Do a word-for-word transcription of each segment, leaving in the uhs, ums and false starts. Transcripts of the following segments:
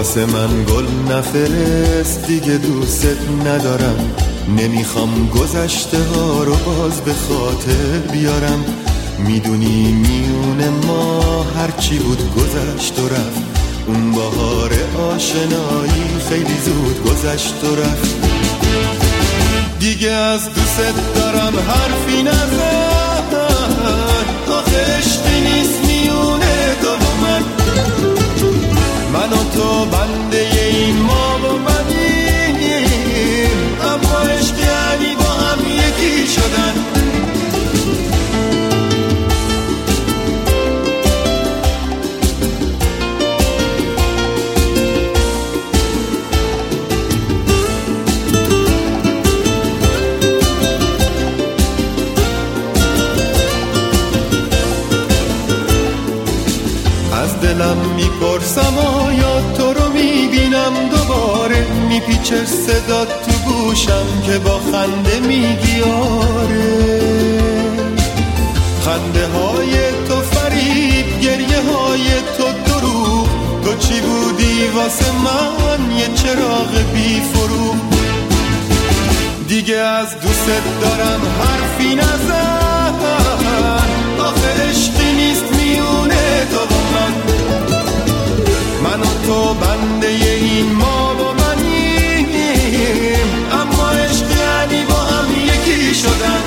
واسه من گل نفرست دیگه دوست ندارم، نمیخوام گذشته ها رو باز به خاطر بیارم. میدونی میونه ما هرچی بود گذشت و رفت، اون بهار آشنایی خیلی زود گذشت و رفت. دیگه از دوست دارم حرفی نزن، آخه عشقی نیست میونه تو و من. من و تو بنده این ما و منیم، اما عشق یعنی با هم یکی شدن. از دلم میپرسم آیا تو رو میبینم دوباره، میپیچه صدا تو گوشم که با خنده میگی آره. خنده های تو فریب، گریه های تو دروغ، تو چی بودی واسه من یه چراغ بی فروغ. دیگه از دوست دارم حرفی نزن، آخه عشقی نیست میونه تو و من. من و تو بنده این ما و منیم، اما عشق یعنی با هم یکی شدن.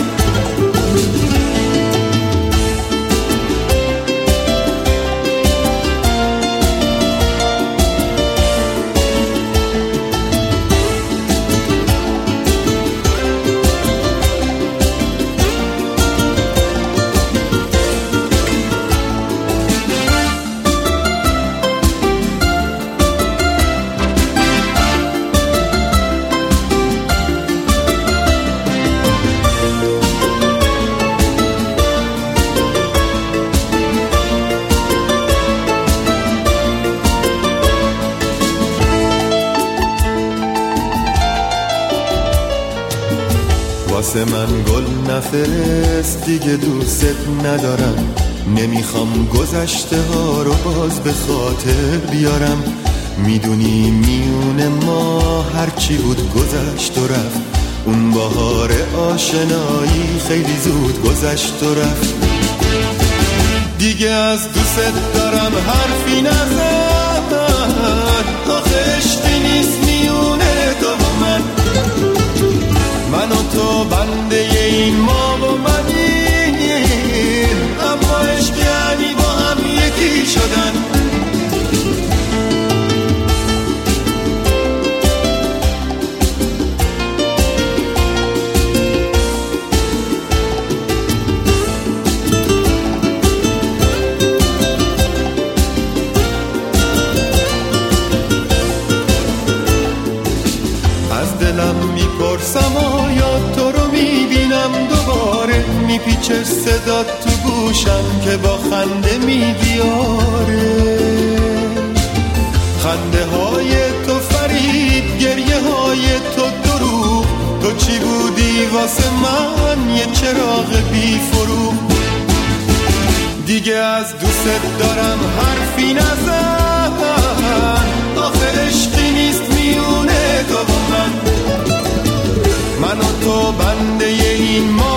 واسه من گل نفرست دیگه دوست ندارم، نمیخوام گذشته ها رو باز به خاطر بیارم. میدونی میونه ما هرچی بود گذشت و رفت، اون بهار آشنایی خیلی زود گذشت و رفت. دیگه از دوست دارم حرفی نزن، آخه عشقی نیست میونه تو و من. من و تو بنده این ما و منیم، اما عشق یعنی با هم یکی شدن. از دلم میپرسم آیا تو رو میبینم دوباره، میپیچه صدا تو گوشم که با خنده میگی آره. خنده های تو فریب، گریه های تو دروغ، تو چی بودی واسه من یه چراغ بی فروغ. دیگه از دوست دارم حرفی نزن، آخه عشقی نیست میونه تو و من. من و تو بنده این ما